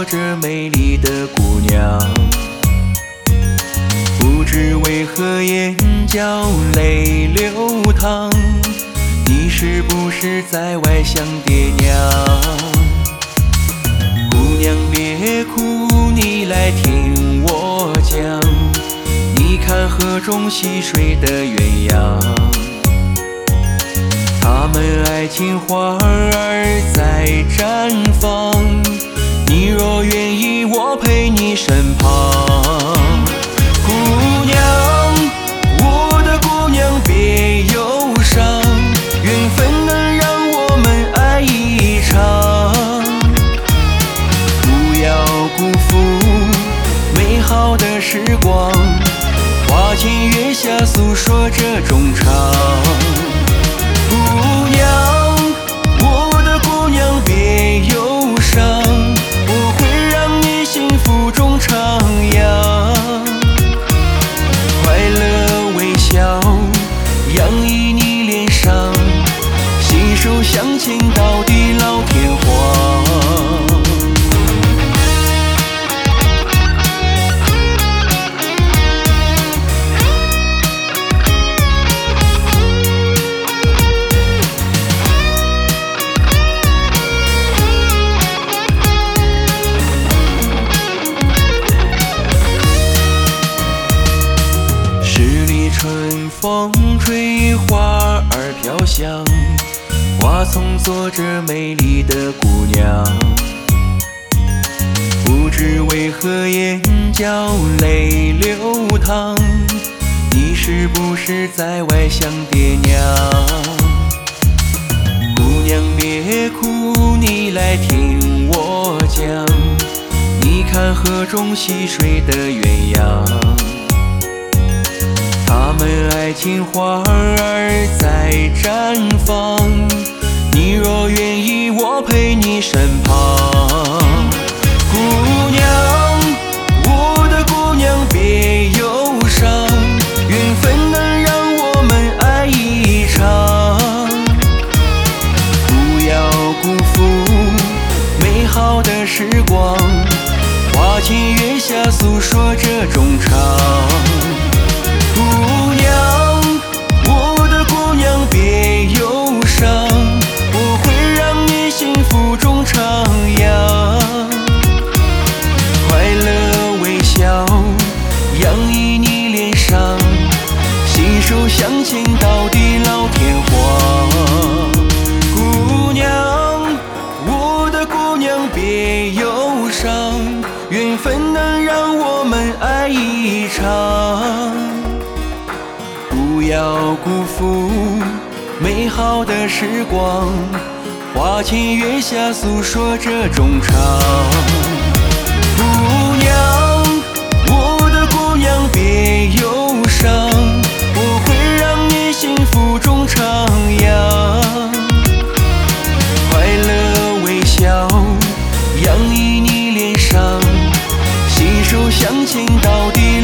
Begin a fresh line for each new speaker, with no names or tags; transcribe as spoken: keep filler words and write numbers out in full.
着美丽的姑娘，不知为何眼角泪流淌，你是不是在外想爹娘？姑娘别哭，你来听我讲，你看河中戏水的鸳鸯，他们爱情花儿在绽放，你若愿意我陪你身旁。姑娘，我的姑娘别忧伤，缘分能让我们爱一场，不要辜负美好的时光，花前月下诉说这衷肠。姑娘，我的姑娘别忧伤，我会让你幸福中徜徉，快乐微笑洋溢你脸上，携手相牵到地老天荒。春风吹，花儿飘香，花丛坐着美丽的姑娘，不知为何眼角泪流淌，你是不是在外想爹娘？姑娘别哭，你来听我讲，你看河中戏水的鸳鸯，他们爱情花儿在绽放，你若愿意我陪你身旁。姑娘，我的姑娘别忧伤，缘分能让我们爱一场，不要辜负美好的时光，花前月下诉说这衷肠。姑娘，我的姑娘别忧伤，我会让你幸福中徜徉，快乐微笑洋溢你脸上，携手相牵到地老天荒。姑娘，我的姑娘别忧伤，缘分能让我们爱一场，不要辜负美好的时光，花前月下诉说这衷肠。姑娘，我的姑娘别忧伤，我会让你幸福中徜徉，快乐微笑洋溢你脸上，携手相牵到地